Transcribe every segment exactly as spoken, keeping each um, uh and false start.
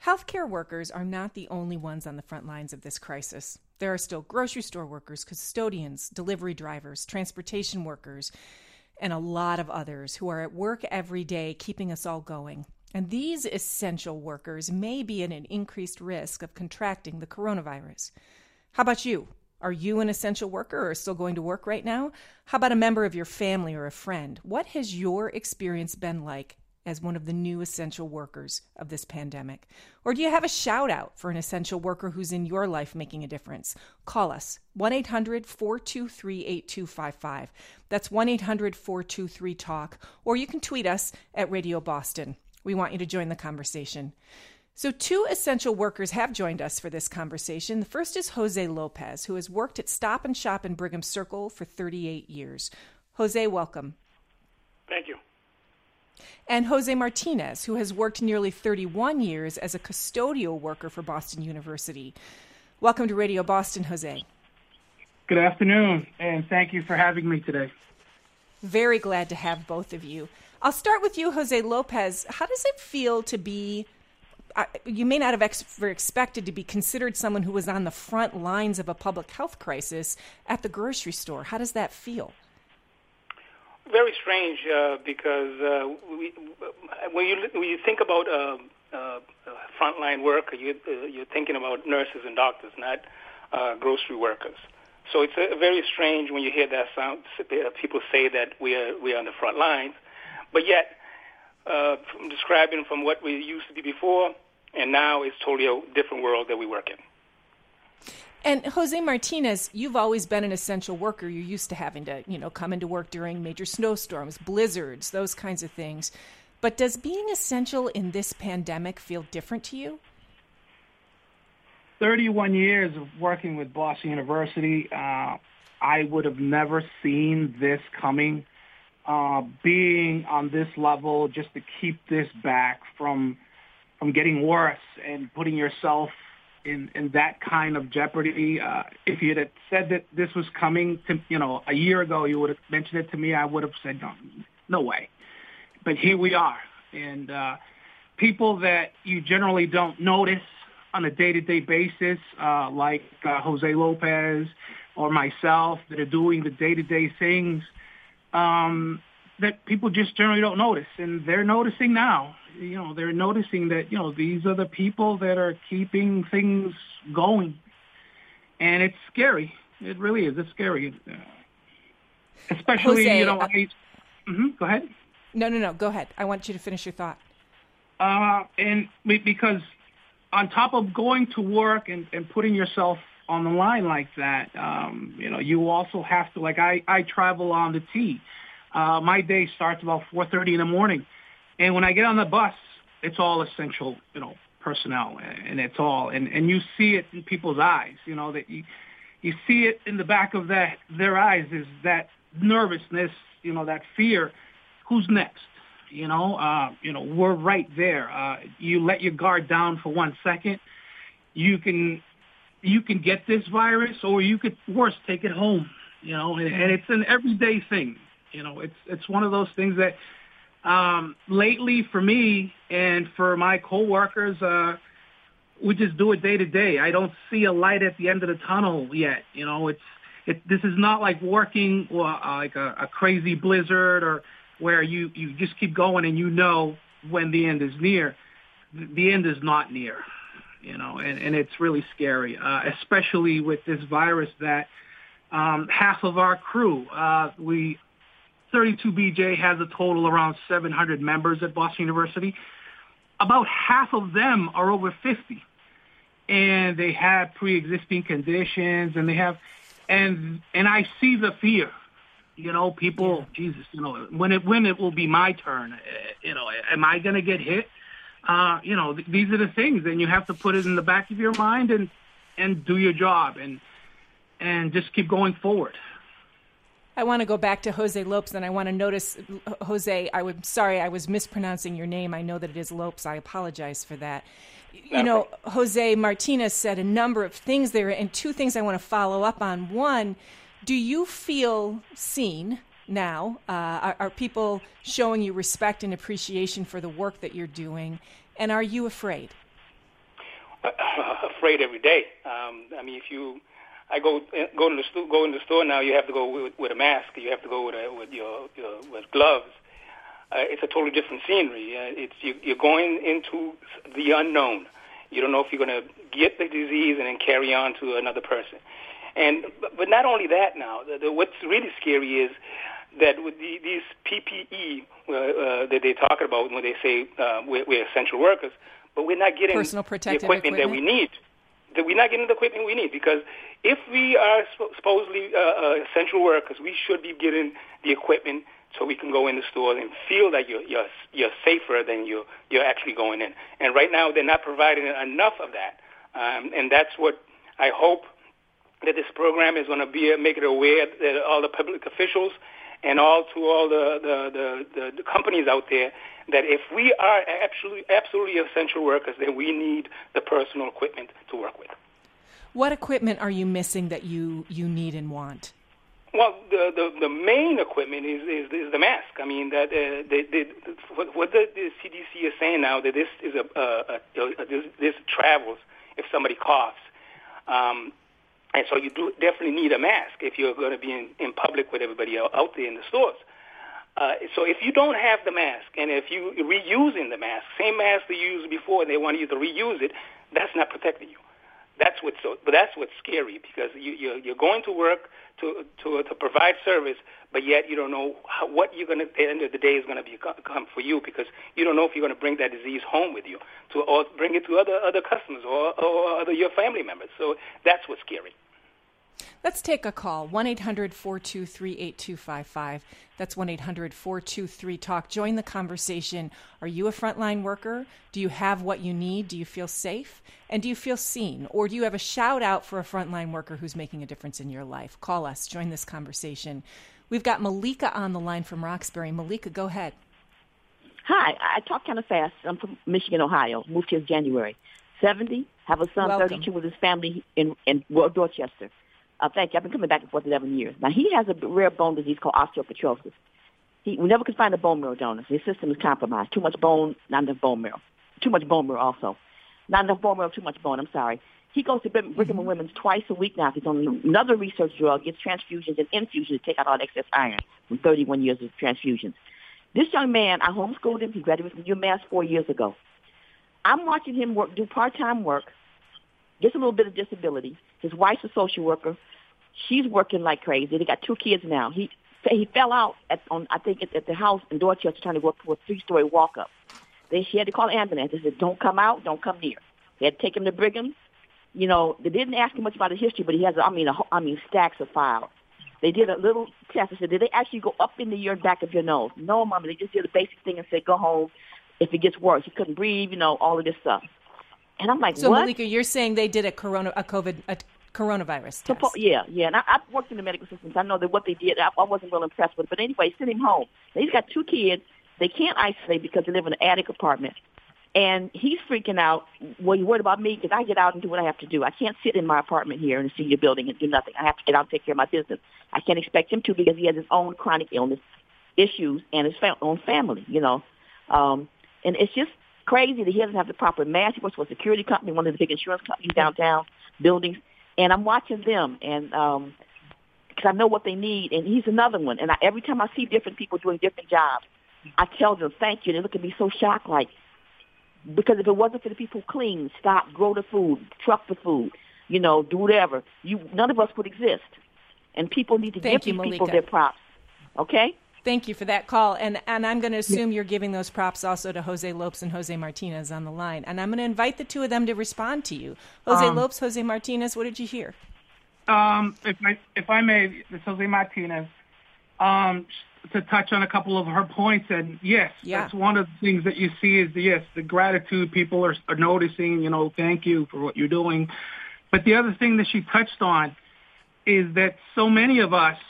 Healthcare workers are not the only ones on the front lines of this crisis. There are still grocery store workers, custodians, delivery drivers, transportation workers, and a lot of others who are at work every day keeping us all going. And these essential workers may be at an increased risk of contracting the coronavirus. How about you? Are you an essential worker or still going to work right now? How about a member of your family or a friend? What has your experience been like as one of the new essential workers of this pandemic? Or do you have a shout out for an essential worker who's in your life making a difference? Call us, one eight hundred four two three eight two five five. That's one eight hundred four two three talk. Or you can tweet us at Radio Boston. We want you to join the conversation. So two essential workers have joined us for this conversation. The first is Jose Lopez, who has worked at Stop and Shop in Brigham Circle for thirty-eight years. Jose, welcome. Thank you. And Jose Martinez, who has worked nearly thirty-one years as a custodial worker for Boston University. Welcome to Radio Boston, Jose. Good afternoon, and thank you for having me today. Very glad to have both of you. I'll start with you, Jose Lopez. How does it feel to be, uh, you may not have ex- expected to be considered someone who was on the front lines of a public health crisis at the grocery store. How does that feel? Very strange, uh, because uh, we, when you when you think about uh, uh, frontline work, you, uh, you're thinking about nurses and doctors, not uh, grocery workers. So it's uh, very strange when you hear that sound. People say that we are we are on the front lines, but yet uh, from describing from what we used to be before, and now it's totally a different world that we work in. And Jose Martinez, you've always been an essential worker. You're used to having to, you know, come into work during major snowstorms, blizzards, those kinds of things. But does being essential in this pandemic feel different to you? thirty-one years of working with Boston University, uh, I would have never seen this coming. Uh, being on this level, just to keep this back from from getting worse and putting yourself in, in that kind of jeopardy. Uh, if you had said that this was coming to, you know, a year ago, you would have mentioned it to me, I would have said, no, no way. But here we are. And uh, people that you generally don't notice on a day-to-day basis, uh, like uh, Jose Lopez or myself, that are doing the day-to-day things um, that people just generally don't notice. And they're noticing now. You know, they're noticing that, you know, these are the people that are keeping things going. And it's scary. It really is. It's scary. Uh, especially, Jose, you know, uh, I, mm-hmm, go ahead. No, no, no. Go ahead. I want you to finish your thought. Uh, and because on top of going to work and, and putting yourself on the line like that, um, you know, you also have to, like I, I travel on the T. Uh, my day starts about four thirty in the morning. And when I get on the bus, it's all essential, you know, personnel, and it's all, and, and you see it in people's eyes, you know, that you, you see it in the back of that, their eyes is that nervousness, you know, that fear. Who's next? You know, uh, you know, we're right there. Uh, you let your guard down for one second, you can, you can get this virus, or you could, worse, take it home, you know, and, and it's an everyday thing. You know, it's, it's one of those things that, Um, lately, for me and for my coworkers, uh, we just do it day to day. I don't see a light at the end of the tunnel yet. You know, it's it. This is not like working or uh, like a, a crazy blizzard, or where you, you just keep going and you know when the end is near. The end is not near. You know, and, and it's really scary, uh, especially with this virus that um, half of our crew, uh, we. thirty-two B J has a total around seven hundred members at Boston University. About half of them are over fifty, and they have pre-existing conditions, and they have, and and I see the fear. You know, people, yeah. Jesus, you know, when it when it will be my turn, you know, am I going to get hit? Uh, you know, th- these are the things, and you have to put it in the back of your mind and and do your job and and just keep going forward. I want to go back to Jose Lopes, and I want to notice, Jose, I would, sorry, I was mispronouncing your name. I know that it is Lopes. I apologize for that. You know, Jose Martinez said a number of things there, and two things I want to follow up on. One, do you feel seen now? Uh, are, are people showing you respect and appreciation for the work that you're doing? And are you afraid? afraid every day. Um, I mean, if you, I go go to the store, go in the store now. You have to go with, with a mask. You have to go with a, with your, your with gloves. Uh, it's a totally different scenery. Uh, it's you, you're going into the unknown. You don't know if you're going to get the disease and then carry on to another person. And but not only that. Now, the, the, what's really scary is that with the, these P P E uh, uh, that they talk about when they say uh, we're, we're essential workers, but we're not getting Personal protective the equipment, equipment that we need. That we're not getting the equipment we need, because if we are supposedly uh, uh, essential workers, we should be getting the equipment so we can go in the stores and feel that you're you're, you're safer than you you're actually going in. And right now, they're not providing enough of that, um, and that's what I hope that this program is going to be make it aware that all the public officials and all to all the the, the, the the companies out there, that if we are absolutely absolutely essential workers, then we need the personal equipment to work with. What equipment are you missing that you, you need and want? Well, the, the, the main equipment is, is, is the mask. I mean, that uh, they, they, what, what the, the C D C is saying now, that this is a, a, a, a this, this travels if somebody coughs. Um, and so you do definitely need a mask if you're going to be in, in public with everybody out there in the stores. Uh, so if you don't have the mask, and if you are reusing the mask, same mask they used before, and they want you to reuse it, that's not protecting you. That's what's so, but that's what's scary, because you, you're, you're going to work to, to to provide service, but yet you don't know how, what you're going to, at the end of the day, is going to become for you, because you don't know if you're going to bring that disease home with you, to or bring it to other other customers or, or other your family members. So that's what's scary. Let's take a call, one eight hundred four two three eight two five five. That's one eight hundred four two three talk. Join the conversation. Are you a frontline worker? Do you have what you need? Do you feel safe? And do you feel seen? Or do you have a shout out for a frontline worker who's making a difference in your life? Call us. Join this conversation. We've got Malika on the line from Roxbury. Malika, go ahead. Hi. I talk kind of fast. I'm from Michigan, Ohio. Moved here in January. seventy. Have a son, Welcome. thirty-two, with his family in, in Dorchester. Uh, thank you. I've been coming back and forth eleven years. Now, he has a rare bone disease called osteopetrosis. He, we never could find a bone marrow donor. His system is compromised. Too much bone, not enough bone marrow. Too much bone marrow also. Not enough bone marrow, too much bone. I'm sorry. He goes to Brigham and Women's twice a week now. He's on another research drug, gets transfusions and infusions to take out all the excess iron from thirty-one years of transfusions. This young man, I homeschooled him. He graduated from UMass four years ago. I'm watching him work, do part-time work, gets a little bit of disability. His wife's a social worker. She's working like crazy. They got two kids now. He he fell out at on I think at, at the house in Dorchester trying to go up to a three-story walk-up. They she had to call an ambulance. They said, "Don't come out, don't come near." They had to take him to Brigham. You know, they didn't ask him much about his history, but he has, I mean, a, I mean, stacks of files. They did a little test. They said, "Did they actually go up in the ear and back of your nose?" "No, Mommy. They just did a basic thing and said, go home. If it gets worse," he couldn't breathe. You know, all of this stuff. And I'm like, so what? Malika, you're saying they did a corona, a COVID, a coronavirus test? Suppo- yeah, yeah. And I, I've worked in the medical systems. I know that what they did, I, I wasn't real impressed with it. But anyway, sent him home. Now, he's got two kids. They can't isolate because they live in an attic apartment. And he's freaking out. Well, you worried about me because I get out and do what I have to do. I can't sit in my apartment here in a senior building and do nothing. I have to get out and take care of my business. I can't expect him to because he has his own chronic illness issues and his fa- own family, you know. Um, and it's just crazy that he doesn't have the proper mask. He works for a security company, one of the big insurance companies downtown, buildings. And I'm watching them, and um, because I know what they need. And he's another one. And I, every time I see different people doing different jobs, I tell them, thank you. They look at me so shocked, like, because if it wasn't for the people who clean, stop, grow the food, truck the food, you know, do whatever, you none of us would exist. And people need to Thank give you, these people Malika. their props. Okay? Thank you for that call. And and I'm going to assume you're giving those props also to Jose Lopes and Jose Martinez on the line. And I'm going to invite the two of them to respond to you. Jose Um, Lopes, Jose Martinez, what did you hear? Um, if I if I may, this is Jose Martinez, um, to touch on a couple of her points, and yes, Yeah. that's one of the things that you see is the, yes, the gratitude people are, are noticing. You know, thank you for what you're doing. But the other thing that she touched on is that so many of us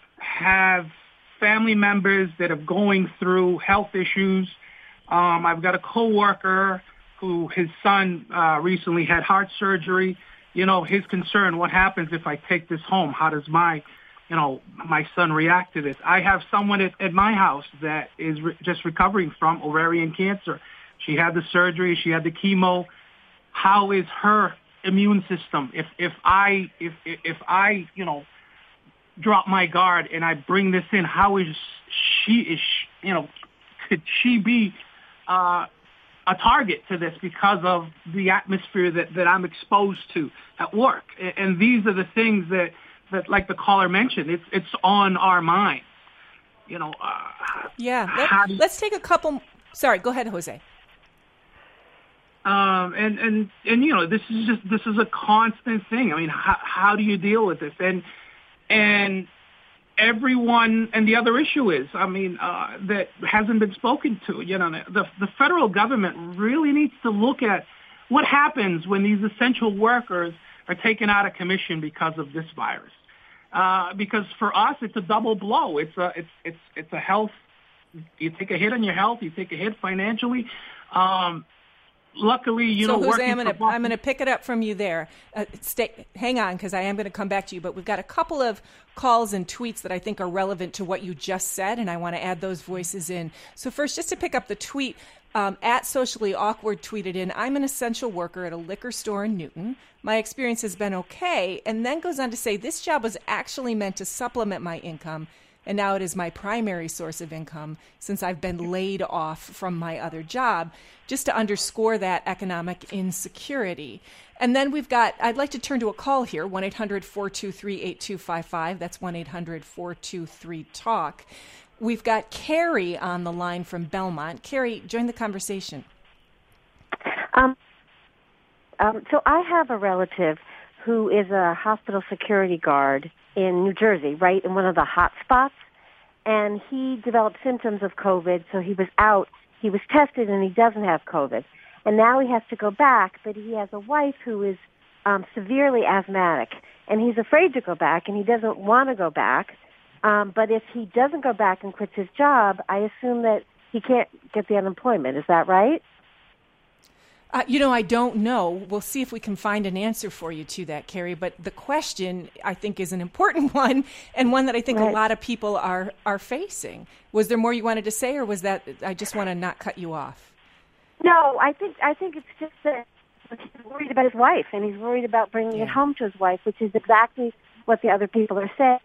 have family members that are going through health issues. Um, I've got a coworker who his son uh, recently had heart surgery. You know, his concern, what happens if I take this home? How does my, you know, my son react to this? I have someone at, at my house that is re- just recovering from ovarian cancer. She had the surgery. She had the chemo. how is her immune system? If if I if if I you know drop my guard and I bring this in, how is she? Is she, you know could she be uh, a target to this because of the atmosphere that, that I'm exposed to at work? And, and these are the things that, that, like the caller mentioned, it's it's on our minds. You know. Uh, yeah. Let, you, let's take a couple. Sorry, go ahead, Jose. Um, and, and, and, you know, this is just, this is a constant thing. I mean, how, how do you deal with this? And, and everyone, and the other issue is, I mean, uh, that hasn't been spoken to, you know, the, the federal government really needs to look at what happens when these essential workers are taken out of commission because of this virus. Uh, because for us, it's a double blow. It's a, it's, it's, it's a health, you take a hit on your health, you take a hit financially. Um, Luckily, you so know, Jose, I'm going to I'm going to pick it up from you there. Uh, stay, hang on, because I am going to come back to you. But we've got a couple of calls and tweets that I think are relevant to what you just said, and I want to add those voices in. So first, just to pick up the tweet, um, at Socially Awkward tweeted in, "I'm an essential worker at a liquor store in Newton. My experience has been okay," and then goes on to say, "This job was actually meant to supplement my income, and now it is my primary source of income since I've been laid off from my other job," just to underscore that economic insecurity. And then we've got, I'd like to turn to a call here, one eight hundred four two three eight two five five. That's one eight hundred four two three talk. We've got Carrie on the line from Belmont. Carrie, join the conversation. Um, um, so I have a relative who is a hospital security guard in New Jersey, right in one of the hot spots, and he developed symptoms of COVID, so he was out. He was tested, and he doesn't have COVID. And now he has to go back, but he has a wife who is um, severely asthmatic, and he's afraid to go back, and he doesn't want to go back. Um, but if he doesn't go back and quits his job, I assume that he can't get the unemployment. Is that right? Uh, you know, I don't know. We'll see if we can find an answer for you to that, Carrie. But the question, I think, is an important one, and one that I think right. a lot of people are, are facing. Was there more you wanted to say, or was that, I just want to not cut you off? No, I think I think it's just that he's worried about his wife, and he's worried about bringing yeah. it home to his wife, which is exactly what the other people are saying.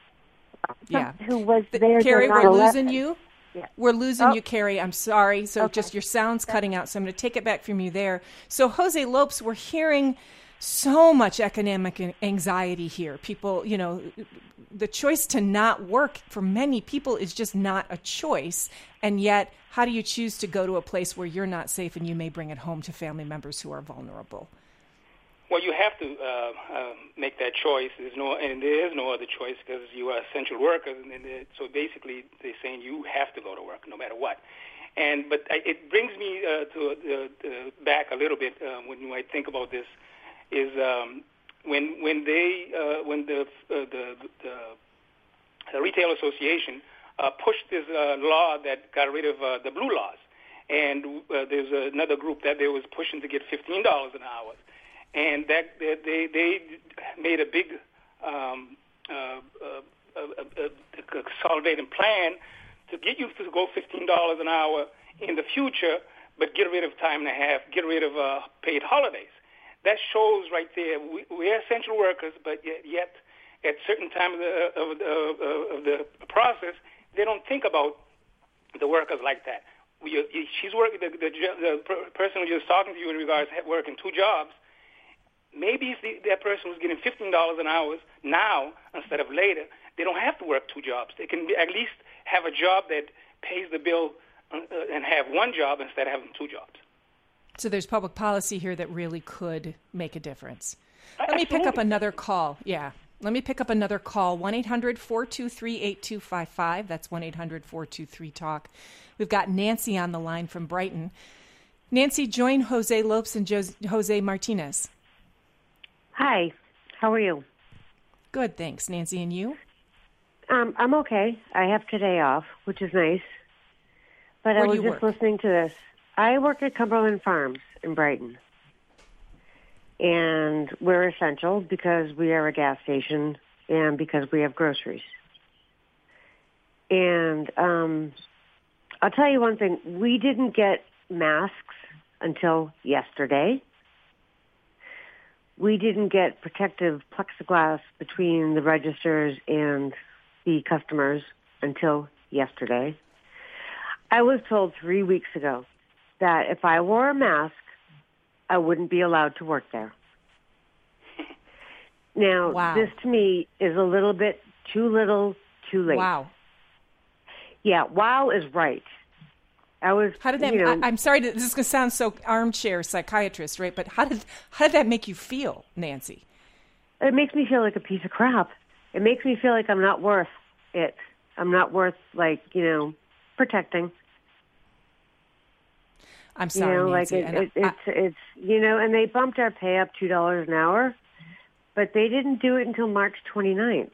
Yeah. Who was there? Carrie, we're losing you. Yeah. We're losing oh. you, Carrie. I'm sorry. So okay. just your sound's cutting out. So I'm going to take it back from you there. So Jose Lopes, we're hearing so much economic anxiety here. People, you know, the choice to not work for many people is just not a choice. And yet, how do you choose to go to a place where you're not safe and you may bring it home to family members who are vulnerable? Well, you have to uh, uh, make that choice. There's no, and there is no other choice because you are essential workers. And, and so basically, they're saying you have to go to work no matter what. And but I, it brings me uh, to uh, uh, back a little bit uh, when I think about this. Is um, when when they uh, when the, uh, the the the Retail Association uh, pushed this uh, law that got rid of uh, the blue laws, and uh, there's another group that they was pushing to get fifteen dollars an hour. And that they they made a big um, uh, uh, uh, uh, consolidated plan to get you to go fifteen dollars an hour in the future, but get rid of time and a half, get rid of uh, paid holidays. That shows right there we, we're essential workers, but yet, yet at certain time of the, of, the, of the process, they don't think about the workers like that. We, she's working. The, the, the person who was talking to you in regards to working two jobs. Maybe if the, that person was getting fifteen dollars an hour now instead of later, they don't have to work two jobs. They can be, at least have a job that pays the bill uh, and have one job instead of having two jobs. So there's public policy here that really could make a difference. Let Absolutely. me pick up another call. Yeah. Let me pick up another call. one eight hundred four two three eight two five five. That's one eight hundred four two three talk. We've got Nancy on the line from Brighton. Nancy, join Jose Lopes and Jose Martinez. Hi, how are you? Good, thanks. Nancy, and you? Um, I'm okay. I have today off, which is nice. But Where I was do you just work? listening to this. I work at Cumberland Farms in Brighton. And we're essential because we are a gas station and because we have groceries. And um, I'll tell you one thing. We didn't get masks until yesterday. we didn't get protective plexiglass between the registers and the customers until yesterday. I was told three weeks ago that if I wore a mask, I wouldn't be allowed to work there. Now, wow. This to me is a little bit too little, too late. Wow. Yeah, wow is right. I was. How did that? You know, I, I'm sorry. To, this is going to sound so armchair psychiatrist, right? But how did how did that make you feel, Nancy? It makes me feel like a piece of crap. It makes me feel like I'm not worth it. I'm not worth, like, you know, protecting. I'm sorry, you know, Nancy. like it, it, it's I, it's you know, and they bumped our pay up two dollars an hour, but they didn't do it until March twenty-ninth,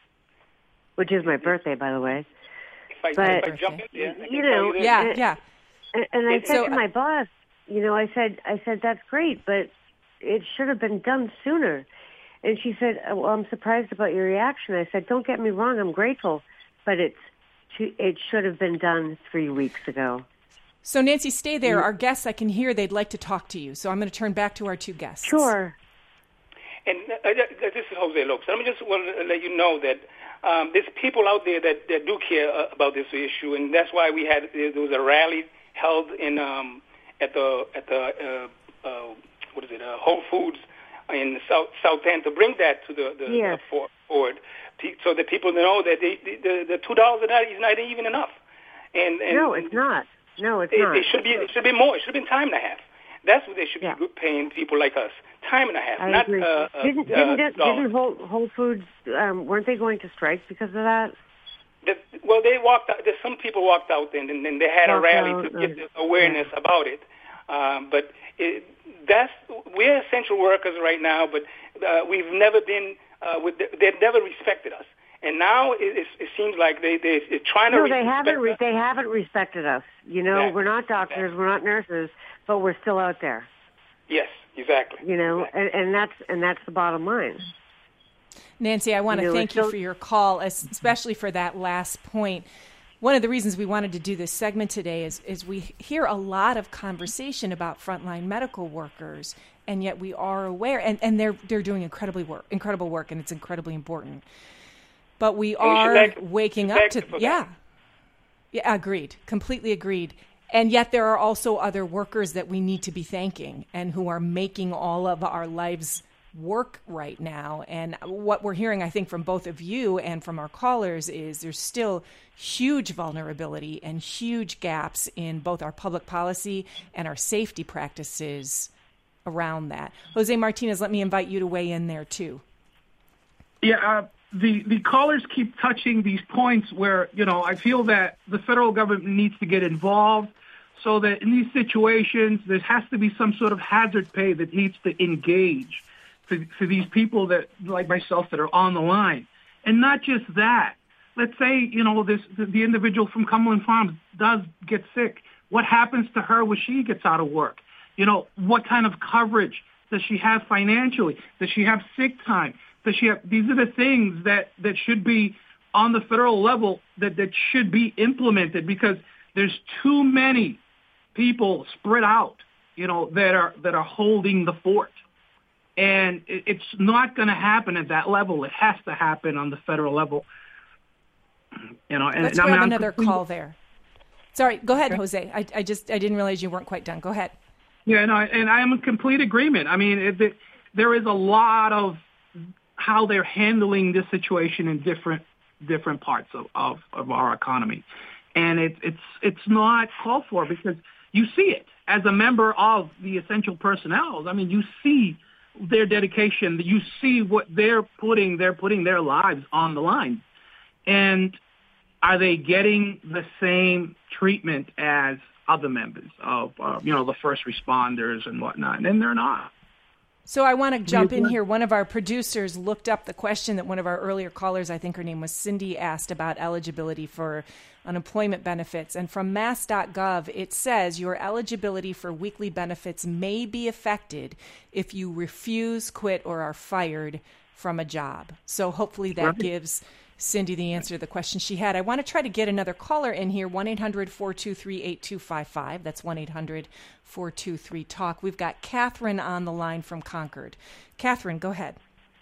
which is my birthday, by the way. If I, but if I jump in there, I you know, you yeah, and, yeah. And, and I said so, to my boss, you know, I said, I said that's great, but it should have been done sooner. And she said, well, I'm surprised about your reaction. I said, don't get me wrong, I'm grateful, but it's too, it should have been done three weeks ago. So, Nancy, stay there. Our guests, I can hear they'd like to talk to you. So I'm going to turn back to our two guests. Sure. And uh, this is Jose Lopes. Let me just want to let you know that um, there's people out there that, that do care uh, about this issue, and that's why we had there was a rally held in um, at the at the uh, uh, what is it uh, Whole Foods in South South End to bring that to the, the, yes. the forward, so that people know that they, the the two dollars an hour is not even enough. And, and no, it's not. No, it's it, not. It should be. It should be more. It should have been time and a half. That's what they should yeah. be paying people like us. Time and a half. I not agree. Uh, didn't uh, didn't, didn't Whole, Whole Foods um, weren't they going to strike because of that? The, well, they walked out. There's some people walked out and and, and they had walked a rally out, to get uh, the awareness yeah. about it. Um, but it, that's we're essential workers right now. But uh, we've never been. Uh, with the, they've never respected us. And now it, it, it seems like they, they, they're trying to No, respect they haven't. Re- us. they haven't respected us. You know, Exactly. we're not doctors, Exactly. we're not nurses, but we're still out there. Yes, exactly. You know, exactly. and, and that's and that's the bottom line. Nancy, I want to you know, thank you so- for your call, especially for that last point. One of the reasons we wanted to do this segment today is, is we hear a lot of conversation about frontline medical workers, and yet we are aware, and, and they're they're doing incredibly work, incredible work, and it's incredibly important. But we And we are like, waking up to, yeah, yeah, agreed, completely agreed. And yet there are also other workers that we need to be thanking and who are making all of our lives work right now. And what we're hearing, I think, from both of you and from our callers is there's still huge vulnerability and huge gaps in both our public policy and our safety practices around that. Jose Martinez, let me invite you to weigh in there too. Yeah, uh, the, the callers keep touching these points where, you know, I feel that the federal government needs to get involved so that in these situations, there has to be some sort of hazard pay that needs to engage for, for these people that, like myself, that are on the line. And not just that. Let's say, you know, this the, the individual from Cumberland Farms does get sick. What happens to her when she gets out of work? You know, what kind of coverage does she have financially? Does she have sick time? Does she have, these are the things that, that should be on the federal level that, that should be implemented, because there's too many people spread out, you know, that are that are holding the fort. And it, it's not going to happen at that level. It has to happen on the federal level. You know, and, Let's and grab I mean, another call there. Sorry, go ahead, okay. Jose. I, I just I didn't realize you weren't quite done. Go ahead. Yeah, no, and I am in complete agreement. I mean, it, it, there is a lot of how they're handling this situation in different different parts of, of, of our economy, and it's it's it's not called for, because you see it as a member of the essential personnel. I mean, you see their dedication. You see what they're putting. They're putting their lives on the line, and are they getting the same treatment as other members of, uh, you know, the first responders and whatnot? And they're not. So I want to jump in here. One of our producers looked up the question that one of our earlier callers, I think her name was Cindy, asked about eligibility for unemployment benefits. And from mass dot gov, it says your eligibility for weekly benefits may be affected if you refuse, quit, or are fired from a job. So hopefully that Right. gives Cindy the answer to the question she had. I want to try to get another caller in here, one eight hundred four two three eight two five five. That's one eight hundred four two three talk. We've got Catherine on the line from Concord. Catherine, go ahead.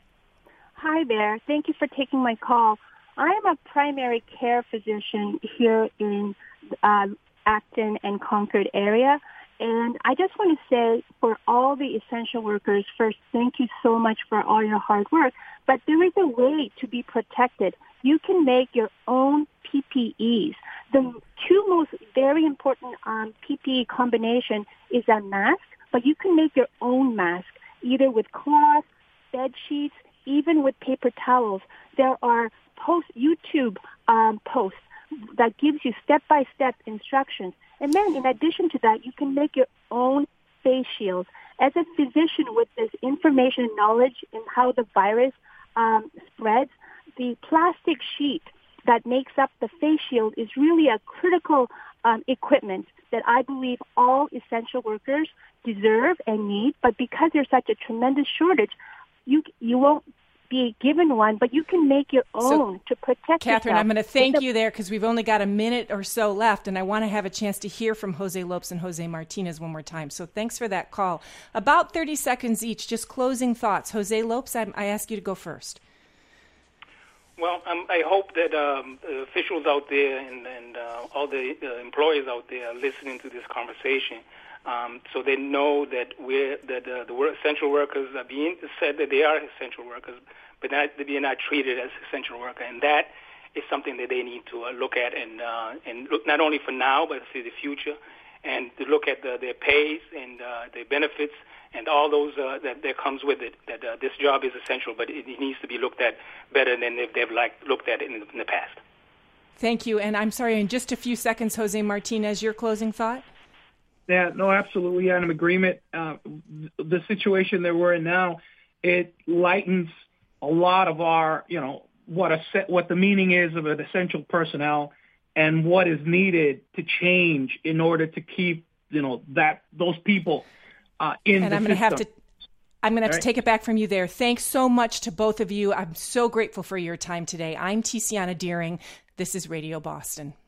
Hi there. Thank you for taking my call. I am a primary care physician here in uh, Acton and Concord area. And I just want to say for all the essential workers, first, thank you so much for all your hard work. But there is a way to be protected. You can make your own P P Es. The two most very important um, P P E combination is a mask, but you can make your own mask, either with cloth, bed sheets, even with paper towels. There are post YouTube um, posts that gives you step-by-step instructions. And then in addition to that, you can make your own face shields. As a physician with this information and knowledge in how the virus um, spreads, the plastic sheet that makes up the face shield is really a critical um, equipment that I believe all essential workers deserve and need. But because there's such a tremendous shortage, you you won't be given one, but you can make your own So, to protect Catherine, yourself. I'm going to thank It's a- you there because we've only got a minute or so left, and I want to have a chance to hear from Jose Lopes and Jose Martinez one more time. So thanks for that call. About thirty seconds each, just closing thoughts. Jose Lopes, I, I ask you to go first. Well, um, I hope that um, the officials out there and, and uh, all the uh, employees out there are listening to this conversation, um, so they know that we're that uh, the work, essential workers are being said that they are essential workers, but not, they are not treated as essential worker, and that is something that they need to uh, look at and uh, and look not only for now but for the future, and to look at the, their pays and uh, their benefits and all those uh, that, that comes with it. That uh, this job is essential, but it, it needs to be looked at better than if they've like looked at it in the, in the past. Thank you. And I'm sorry, in just a few seconds, Jose Martinez, your closing thought? Yeah, no, absolutely. I'm in agreement. Uh, the situation that we're in now, it lightens a lot of our, you know, what a set, what the meaning is of an essential personnel and what is needed to change in order to keep, you know, that those people uh, in and the I'm going to have to. I'm going to have All to take it back from you there. Thanks so much to both of you. I'm so grateful for your time today. I'm Tiziana Deering. This is Radio Boston.